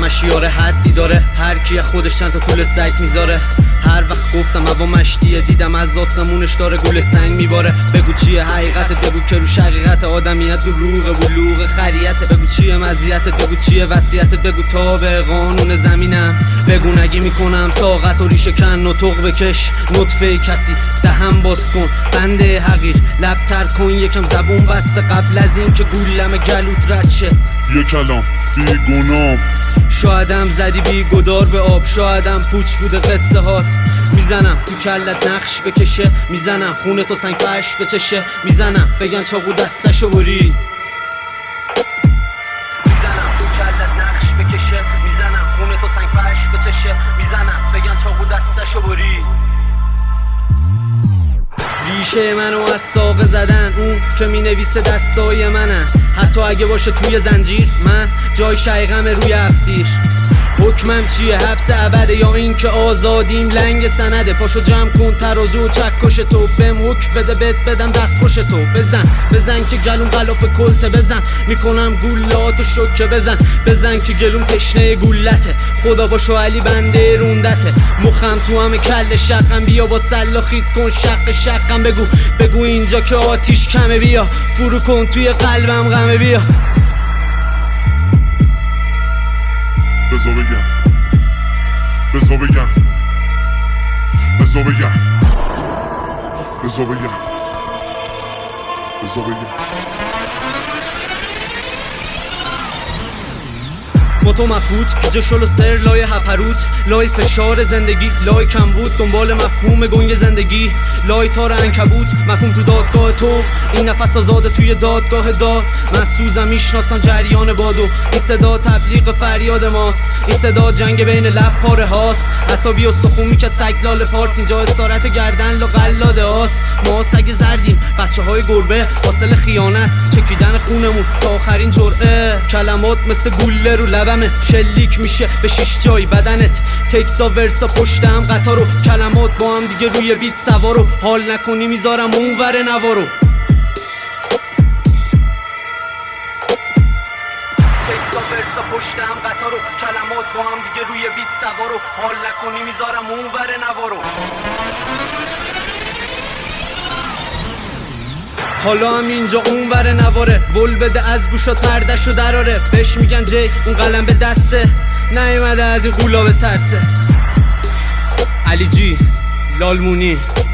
همش یاره حدی داره، هر کی خودش چند تا طول سگ میذاره. هر وقت گفتم هوا مشتیه، دیدم از آسمونش داره گل سنگ میباره. بگو چیه حقیقتت، بگو که رو شقیقت آدمیت بلوغ بلوغ خریته. بگو چیه مزیتت، بگو چیه وصیتت، بگو تابع قانون زمینم. بگو نگی میکنم ساقت و ریشه کن، نطق بکش نطفه کسی، دهم باز کن بنده حقیر، لب تر کن یکم زبون بسته قبل از این که گولم گلوت رد شه. یه کلام بی گناه، شایدم زدی بی گدار به آب، شایدم پوچ بوده قصه هات. میزنم تو کلت نقش بکشه، میزنم خونه تو سنگ فرش بچشه، میزنم بگن چاقو دستشو بری. میزنم تو کلت نقش بکشه، میزنم خونه تو سنگ فرش بچشه، میزنم بگن چاقو دستشو بری. ریشه منو از ساقه زدن، اون که می نویسه دستای منه، حتی اگه باشه توی زنجیر من جای شایقم روی افتیر. حکمم چیه، حبس ابده یا این که آزادیم لنگ سنده؟ پاشو جمع کن ترازو و چکش تو، بهم حکم بده بهت بدم دست خوش تو. بزن که گلوم غلاف کلته، بزن میکنم گولاتو شکه، بزن که گلوم تشنه گولته. خدا باشو علی بنده روندته، مخم تو همه کل شقم، بیا با سلا خید کن شقم. بگو اینجا که آتیش کمه، بیا فرو کن توی قلبم غمه، بیا بذار بگم با تو مفروض که شلو سر لای هپروت، لای فشار زندگی، لای کم بود دنبال مفهوم گنگ زندگی، لای تار عنکبوت مفهوم تو دادگاه تو. این نفس آزاده توی دادگاه داد، من سوزم میشناسم جریان بادو. این صدا تبلیغ فریاد ماست، این صدا جنگ بین لب پاره هاست. حتی بی استخون میکرد سگلال فارس، اینجا اسارت گردن لا قلاده هاست. ما سگ زردیم بچه های گربه، حاصل خیانت چکیدن خونمون تا آخرین جرعه. کلمات مثل گوله رو لبمه، شلیک میشه به 6 جای بدنت. تکسا ورسا پشتم قطارو، کلمات با هم دیگه روی بیت سوارو. حال نکنی میذارم اونور نوارو. تکسا ورسا پشتم قطارو، کلمات با هم دیگه روی بیت سوارو. حال نکنی میذارم اونور نوارو. حالا هم اینجا اونور نواره، ول بده از گوشا پردشو دراره. بهش میگن جی اون قلم به دسته، نیومده از این قولا به ترسه. علی جی لالمونی